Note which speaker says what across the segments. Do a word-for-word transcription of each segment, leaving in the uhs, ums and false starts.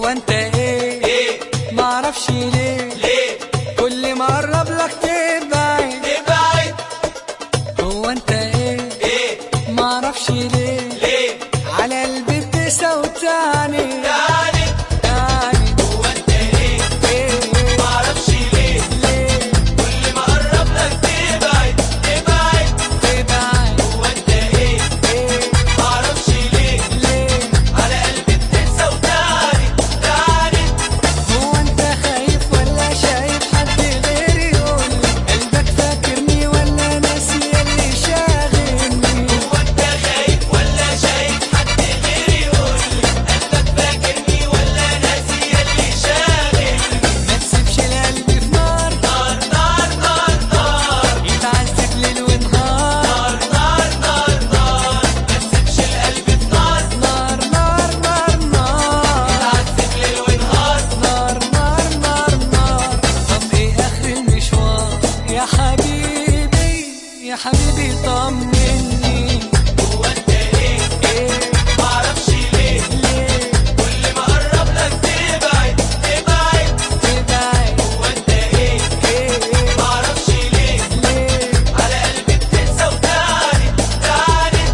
Speaker 1: هو انت ايه
Speaker 2: ايه
Speaker 1: معرفش ليه
Speaker 2: ليه
Speaker 1: كل ما اقرب لك تبعد
Speaker 2: تبعد
Speaker 1: هو انت ايه
Speaker 2: ايه
Speaker 1: معرفش ليه
Speaker 2: ليه
Speaker 1: على قلبي بتسوتعني
Speaker 2: تاني
Speaker 1: تاني
Speaker 2: هو انت ايه
Speaker 1: ايه
Speaker 2: معرفش ليه
Speaker 1: ليه
Speaker 2: كل ما اقرب لك تبعد تبعد
Speaker 1: تبعد
Speaker 2: هو انت ايه
Speaker 1: ايه
Speaker 2: معرفش ليه
Speaker 1: ليه
Speaker 2: على قلبي بتنسى وتاني تاني
Speaker 1: هو انت خايف ولا شايف حد غيري يقولي قلبك فاكرني ولا ناسي اللي شاغلني
Speaker 2: هو انت خايف ولا شايف حد غيري يقولي قلبك فاكرني ولا ناسي اللي شاغلني
Speaker 1: ما تسيبش القلب في نار
Speaker 2: نار نار نار نار
Speaker 1: يتعذب ليل ونهار
Speaker 2: نار نار نار نار ما تسيبش القلب في نار
Speaker 1: نار نار نار نار
Speaker 2: تعذب ليل ونهار
Speaker 1: نار نار نار نار طب ايه اخر المشوار يا حبيبي يا حبيبي طمني
Speaker 2: هو انت ايه
Speaker 1: ايه
Speaker 2: معرفش ليه
Speaker 1: ليه
Speaker 2: كل ما اقرب لك تبعد تبعد
Speaker 1: تبعد
Speaker 2: هو انت ايه
Speaker 1: ايه
Speaker 2: معرفش ليه
Speaker 1: ليه
Speaker 2: على قلبي بتنسى وتاني تاني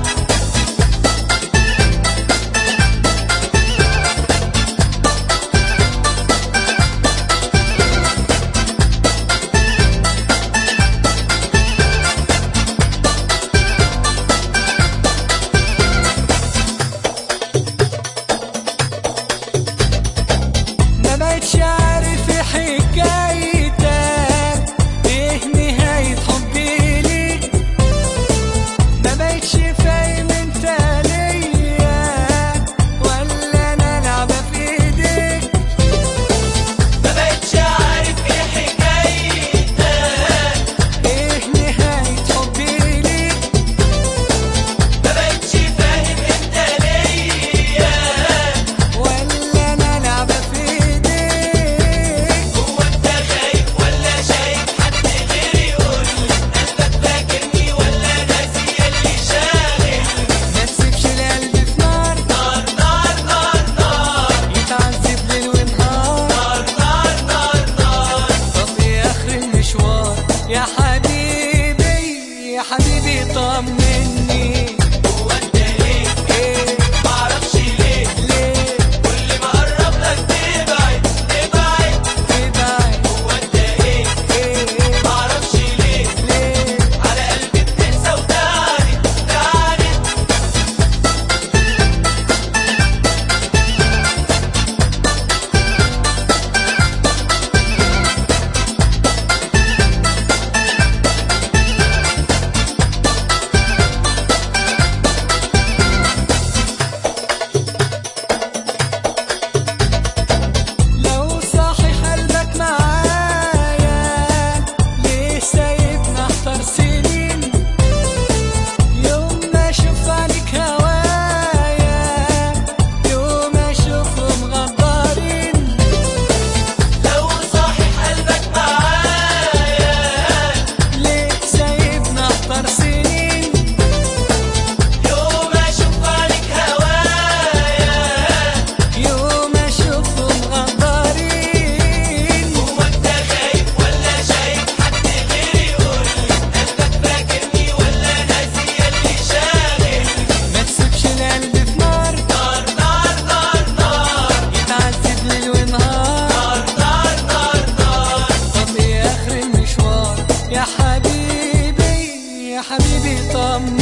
Speaker 1: ما بقتش عارف ايه حكايتك ايه نهاية حبي ليك ما بقتش فاهم انت ليا ولا انا لعبة في ايديك
Speaker 2: ما بقتش عارف ايه حكايتك
Speaker 1: ايه نهاية حبي ليك
Speaker 2: ما بقتش فاهم انت ليا
Speaker 1: ولا انا لعبة في ايديك
Speaker 2: هو انت خايف ولا شايف حد غيري يقولي قلبك فاكرني ولا ناسي اللي شاغلني
Speaker 1: ما تسيبش القلب في نار
Speaker 2: نار نار نار نار
Speaker 1: يتعذب ليل ونهار
Speaker 2: نار نار نار نار
Speaker 1: طب ايه اخر المشوار يا حبيبي يا حبيبي طمني
Speaker 2: هو انت ايه
Speaker 1: ايه
Speaker 2: معرفش ليه
Speaker 1: ليه
Speaker 2: كل ما اقرب لك تبعد تبعد
Speaker 1: تبعد
Speaker 2: هو انت ايه
Speaker 1: ايه
Speaker 2: معرفش ليه
Speaker 1: ليه
Speaker 2: على قلبي بتنسى وتاني تاني
Speaker 1: لو صاحي قلبك معايا ليه سايبنا احتار سنين يوم ما اشوف عليك هوايا يوم اشوفهم غدارين
Speaker 2: لو صاحي قلبك معايا
Speaker 1: ليه سايبنا احتار سنين
Speaker 2: يوم اشوف عليك هوايا
Speaker 1: يوم اشوفهم غدارين
Speaker 2: هو انت خايف ولا شايف حد غيري يقولي قلبك فاكرني ولا ناسي اللي شاغلني
Speaker 1: ما تسيبش القلب في نار
Speaker 2: نار نار نار نار
Speaker 1: يتعذب ليل ونهار
Speaker 2: نار نار نار
Speaker 1: طب ايه اخر المشوار يا حبيبي يا حبيبي طمني